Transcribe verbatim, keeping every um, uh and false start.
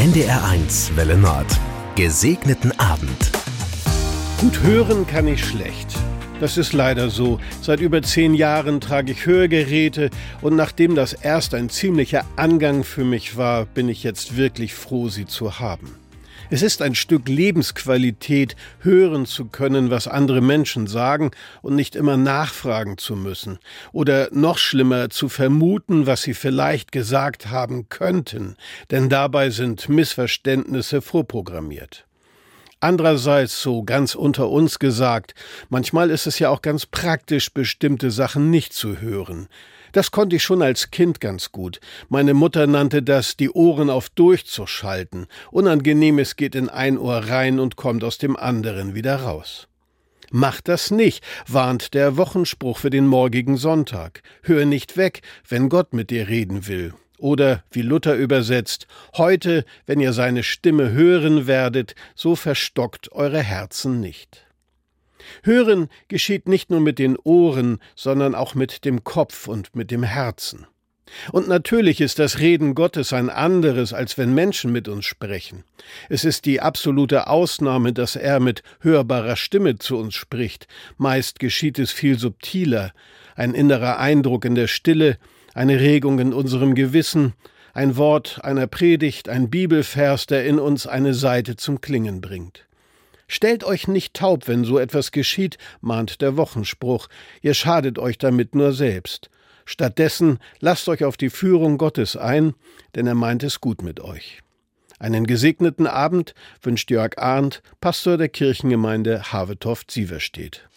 N D R eins Welle Nord. Gesegneten Abend. Gut hören kann ich schlecht. Das ist leider so. Seit über zehn Jahren trage ich Hörgeräte und nachdem das erst ein ziemlicher Angang für mich war, bin ich jetzt wirklich froh, sie zu haben. Es ist ein Stück Lebensqualität, hören zu können, was andere Menschen sagen und nicht immer nachfragen zu müssen. Oder noch schlimmer, zu vermuten, was sie vielleicht gesagt haben könnten, denn dabei sind Missverständnisse vorprogrammiert. Andererseits, so ganz unter uns gesagt, manchmal ist es ja auch ganz praktisch, bestimmte Sachen nicht zu hören. Das konnte ich schon als Kind ganz gut. Meine Mutter nannte das, die Ohren auf durchzuschalten. Unangenehmes geht in ein Ohr rein und kommt aus dem anderen wieder raus. Mach das nicht, warnt der Wochenspruch für den morgigen Sonntag. Hör nicht weg, wenn Gott mit dir reden will. Oder, wie Luther übersetzt, heute, wenn ihr seine Stimme hören werdet, so verstockt eure Herzen nicht. Hören geschieht nicht nur mit den Ohren, sondern auch mit dem Kopf und mit dem Herzen. Und natürlich ist das Reden Gottes ein anderes, als wenn Menschen mit uns sprechen. Es ist die absolute Ausnahme, dass er mit hörbarer Stimme zu uns spricht. Meist geschieht es viel subtiler, ein innerer Eindruck in der Stille, eine Regung in unserem Gewissen, ein Wort einer Predigt, ein Bibelvers, der in uns eine Saite zum Klingen bringt. Stellt euch nicht taub, wenn so etwas geschieht, mahnt der Wochenspruch, ihr schadet euch damit nur selbst. Stattdessen lasst euch auf die Führung Gottes ein, denn er meint es gut mit euch. Einen gesegneten Abend wünscht Jörg Arndt, Pastor der Kirchengemeinde Havetoft-Sieverstedt.